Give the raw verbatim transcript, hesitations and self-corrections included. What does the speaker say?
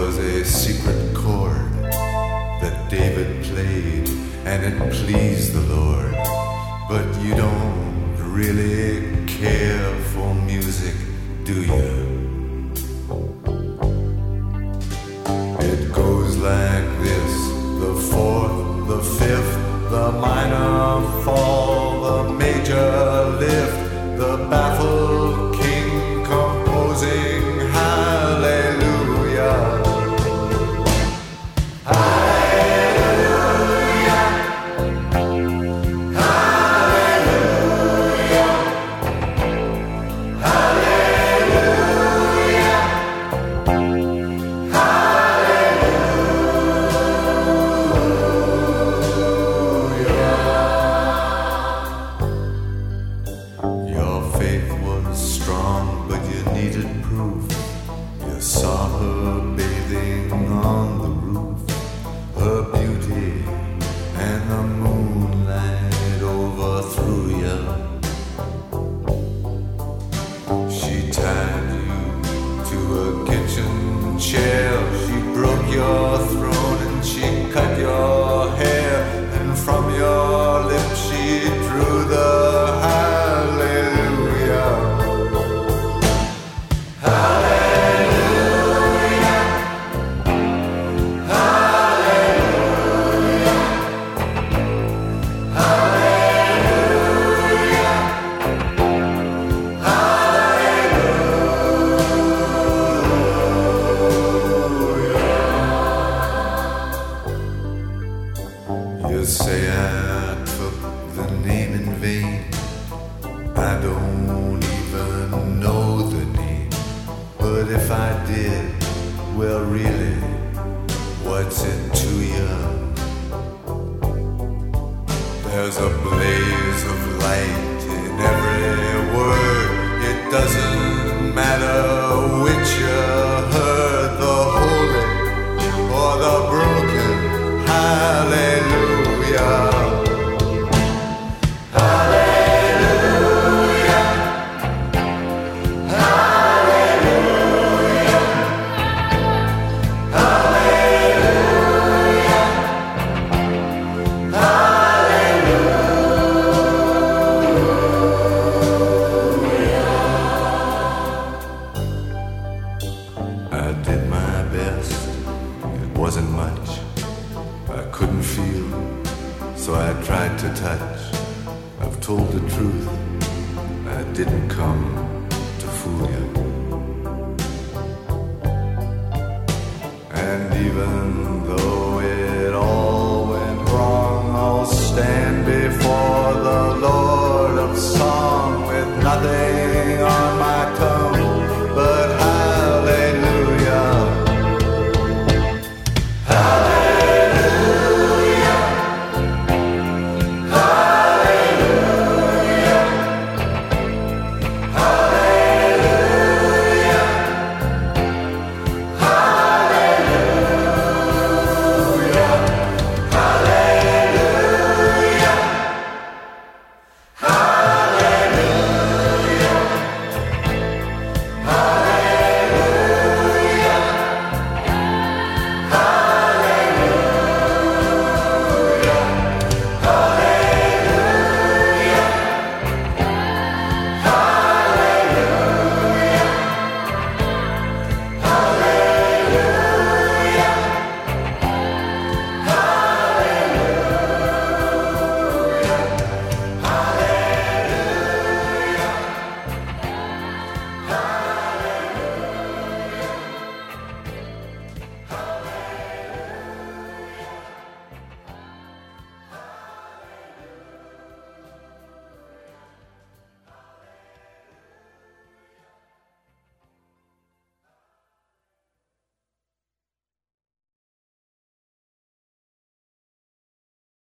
was a secret chord that David played, and it pleased the Lord. But you don't really care for music, do you? It goes like this: the fourth, the fifth, the minor fall, the major lift, the baffled king composing hallelujah. Hallelujah. Hallelujah. Hallelujah. Hallelujah. Your faith was strong, but you needed proof. You saw her bathing on the roof, her beauty and the moonlight overthrew you. She tied you to a kitchen chair, she broke your throne and she cut your hair, and from your lips she drew the hallelujah. Hallelujah. Hallelujah. Hallelujah. Hallelujah. You say I took the name in vain. I don't even know the name. But if I did, well really, what's it to you? There's a blaze of light in every word. It doesn't matter which you heard, the holy or the broken hallelujah. Hallelujah. Hallelujah. Hallelujah. Hallelujah. I did my best. It wasn't much. I couldn't feel, so I tried to touch. I've told the truth. I didn't come to fool you. And even though it all went wrong, I'll stand before the Lord of Song with nothing